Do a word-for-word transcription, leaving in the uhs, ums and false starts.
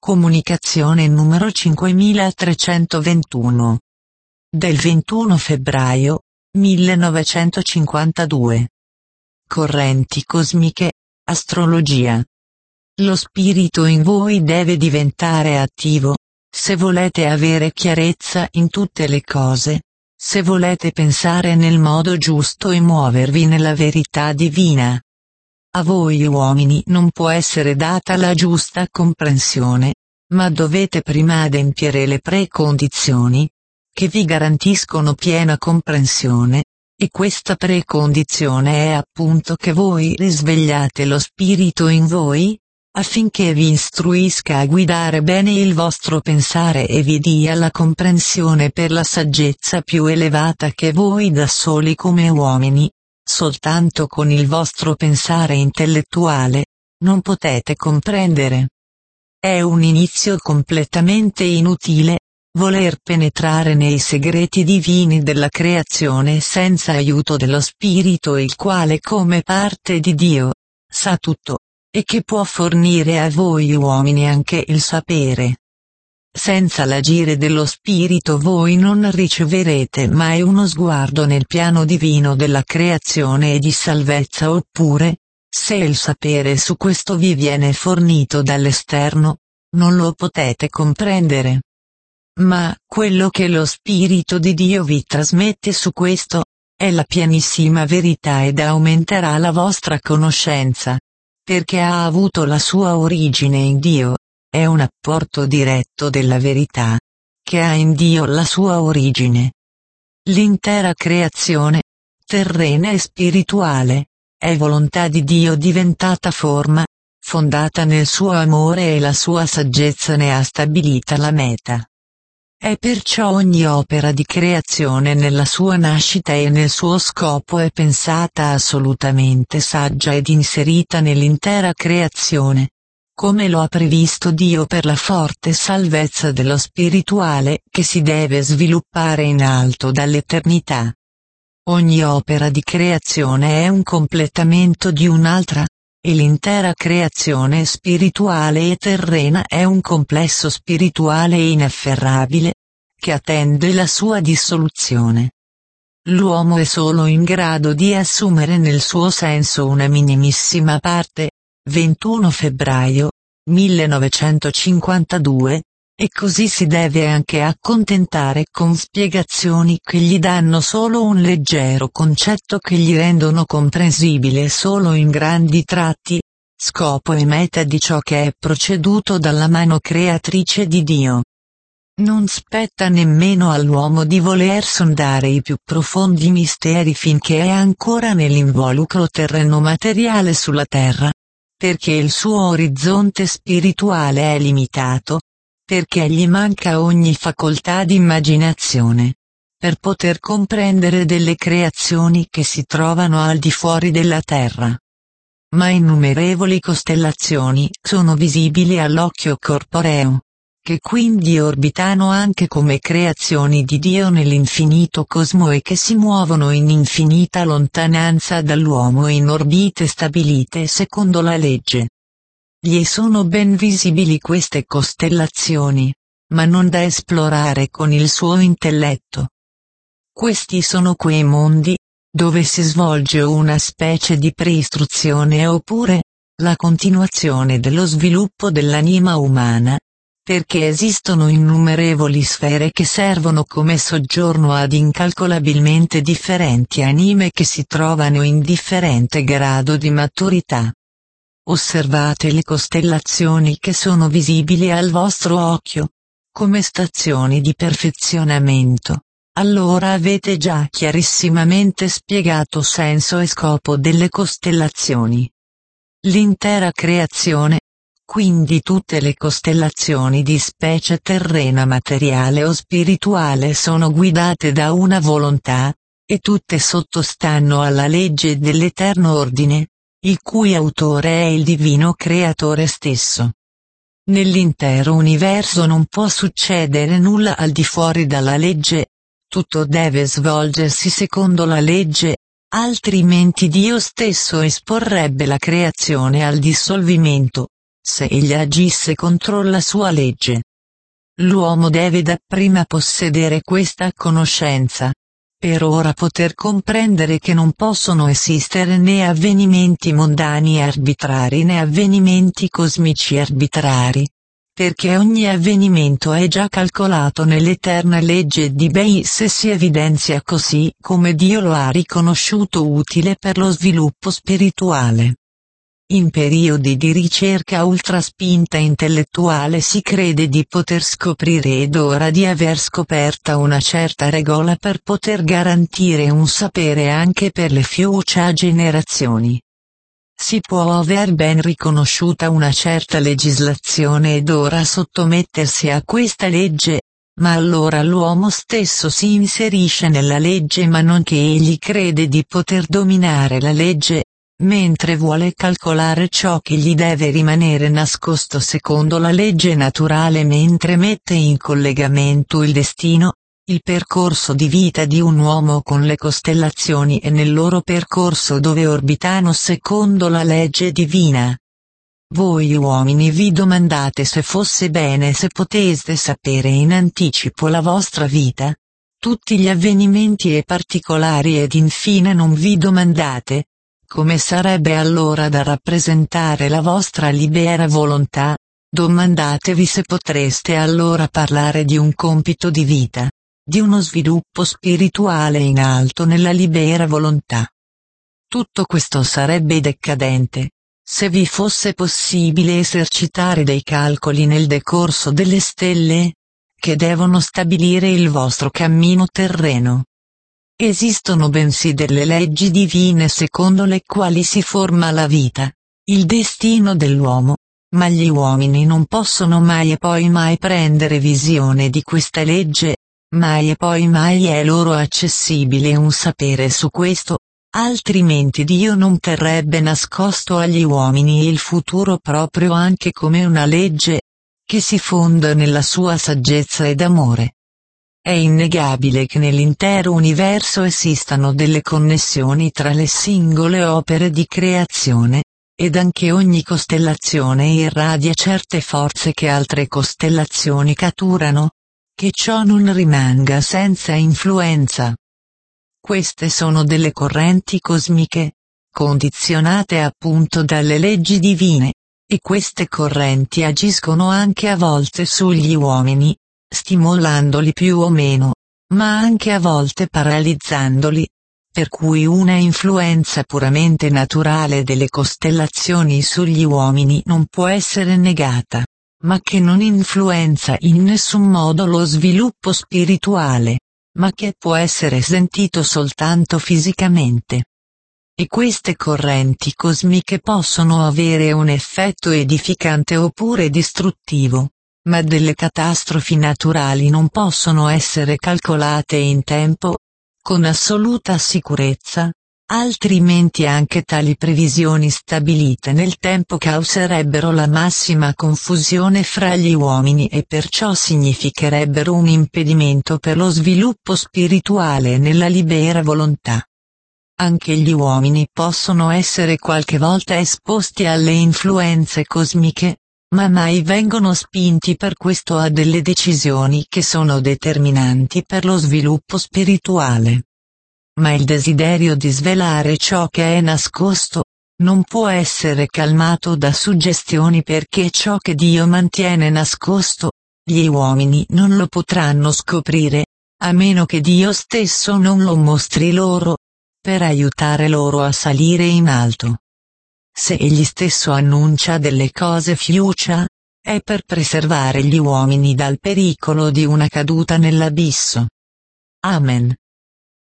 Comunicazione numero cinquemilatrecentoventuno. Del ventuno febbraio, millenovecentocinquantadue. Correnti cosmiche, astrologia. Lo spirito in voi deve diventare attivo, se volete avere chiarezza in tutte le cose, se volete pensare nel modo giusto e muovervi nella verità divina. A voi uomini non può essere data la giusta comprensione, ma dovete prima adempiere le precondizioni, che vi garantiscono piena comprensione, e questa precondizione è appunto che voi risvegliate lo spirito in voi, affinché vi istruisca a guidare bene il vostro pensare e vi dia la comprensione per la saggezza più elevata che voi da soli come uomini, soltanto con il vostro pensare intellettuale, non potete comprendere. È un inizio completamente inutile, voler penetrare nei segreti divini della creazione senza aiuto dello Spirito, il quale come parte di Dio, sa tutto, e che può fornire a voi uomini anche il sapere. Senza l'agire dello Spirito voi non riceverete mai uno sguardo nel piano divino della creazione e di salvezza, oppure, se il sapere su questo vi viene fornito dall'esterno, non lo potete comprendere. Ma quello che lo Spirito di Dio vi trasmette su questo, è la pienissima verità ed aumenterà la vostra conoscenza, perché ha avuto la sua origine in Dio. È un apporto diretto della verità, che ha in Dio la sua origine. L'intera creazione, terrena e spirituale, è volontà di Dio diventata forma, fondata nel suo amore, e la sua saggezza ne ha stabilita la meta. È perciò ogni opera di creazione nella sua nascita e nel suo scopo è pensata assolutamente saggia ed inserita nell'intera creazione, come lo ha previsto Dio per la forte salvezza dello spirituale che si deve sviluppare in alto dall'eternità. Ogni opera di creazione è un completamento di un'altra, e l'intera creazione spirituale e terrena è un complesso spirituale inafferrabile, che attende la sua dissoluzione. L'uomo è solo in grado di assumere nel suo senso una minimissima parte. ventuno febbraio, millenovecentocinquantadue, e così si deve anche accontentare con spiegazioni che gli danno solo un leggero concetto, che gli rendono comprensibile solo in grandi tratti, scopo e meta di ciò che è proceduto dalla mano creatrice di Dio. Non spetta nemmeno all'uomo di voler sondare i più profondi misteri finché è ancora nell'involucro terreno materiale sulla terra, perché il suo orizzonte spirituale è limitato, perché gli manca ogni facoltà di immaginazione, per poter comprendere delle creazioni che si trovano al di fuori della terra. Ma innumerevoli costellazioni sono visibili all'occhio corporeo, che quindi orbitano anche come creazioni di Dio nell'infinito cosmo e che si muovono in infinita lontananza dall'uomo in orbite stabilite secondo la legge. Gli sono ben visibili queste costellazioni, ma non da esplorare con il suo intelletto. Questi sono quei mondi, dove si svolge una specie di preistruzione oppure, la continuazione dello sviluppo dell'anima umana, perché esistono innumerevoli sfere che servono come soggiorno ad incalcolabilmente differenti anime che si trovano in differente grado di maturità. Osservate le costellazioni che sono visibili al vostro occhio, come stazioni di perfezionamento, allora avete già chiarissimamente spiegato senso e scopo delle costellazioni. L'intera creazione, quindi tutte le costellazioni di specie terrena, materiale o spirituale, sono guidate da una volontà, e tutte sottostanno alla legge dell'eterno ordine, il cui autore è il divino creatore stesso. Nell'intero universo non può succedere nulla al di fuori dalla legge, tutto deve svolgersi secondo la legge, altrimenti Dio stesso esporrebbe la creazione al dissolvimento, se egli agisse contro la sua legge. L'uomo deve dapprima possedere questa conoscenza, per ora poter comprendere che non possono esistere né avvenimenti mondani arbitrari né avvenimenti cosmici arbitrari, perché ogni avvenimento è già calcolato nell'eterna legge di Beis e si evidenzia così come Dio lo ha riconosciuto utile per lo sviluppo spirituale. In periodi di ricerca ultraspinta intellettuale si crede di poter scoprire ed ora di aver scoperta una certa regola per poter garantire un sapere anche per le future generazioni. Si può aver ben riconosciuta una certa legislazione ed ora sottomettersi a questa legge, ma allora l'uomo stesso si inserisce nella legge ma non che egli crede di poter dominare la legge, mentre vuole calcolare ciò che gli deve rimanere nascosto secondo la legge naturale mentre mette in collegamento il destino, il percorso di vita di un uomo con le costellazioni e nel loro percorso dove orbitano secondo la legge divina. Voi uomini vi domandate se fosse bene se poteste sapere in anticipo la vostra vita, tutti gli avvenimenti e particolari ed infine non vi domandate, come sarebbe allora da rappresentare la vostra libera volontà, domandatevi se potreste allora parlare di un compito di vita, di uno sviluppo spirituale in alto nella libera volontà. Tutto questo sarebbe decadente, se vi fosse possibile esercitare dei calcoli nel decorso delle stelle, che devono stabilire il vostro cammino terreno. Esistono bensì delle leggi divine secondo le quali si forma la vita, il destino dell'uomo, ma gli uomini non possono mai e poi mai prendere visione di questa legge, mai e poi mai è loro accessibile un sapere su questo, altrimenti Dio non terrebbe nascosto agli uomini il futuro proprio anche come una legge, che si fonda nella sua saggezza ed amore. È innegabile che nell'intero universo esistano delle connessioni tra le singole opere di creazione, ed anche ogni costellazione irradia certe forze che altre costellazioni catturano, che ciò non rimanga senza influenza. Queste sono delle correnti cosmiche, condizionate appunto dalle leggi divine, e queste correnti agiscono anche a volte sugli uomini, stimolandoli più o meno, ma anche a volte paralizzandoli, per cui una influenza puramente naturale delle costellazioni sugli uomini non può essere negata, ma che non influenza in nessun modo lo sviluppo spirituale, ma che può essere sentito soltanto fisicamente. E queste correnti cosmiche possono avere un effetto edificante oppure distruttivo. Ma delle catastrofi naturali non possono essere calcolate in tempo, con assoluta sicurezza, altrimenti anche tali previsioni stabilite nel tempo causerebbero la massima confusione fra gli uomini e perciò significherebbero un impedimento per lo sviluppo spirituale nella libera volontà. Anche gli uomini possono essere qualche volta esposti alle influenze cosmiche, ma mai vengono spinti per questo a delle decisioni che sono determinanti per lo sviluppo spirituale. Ma il desiderio di svelare ciò che è nascosto, non può essere calmato da suggestioni perché ciò che Dio mantiene nascosto, gli uomini non lo potranno scoprire, a meno che Dio stesso non lo mostri loro, per aiutare loro a salire in alto. Se egli stesso annuncia delle cose future, è per preservare gli uomini dal pericolo di una caduta nell'abisso. Amen.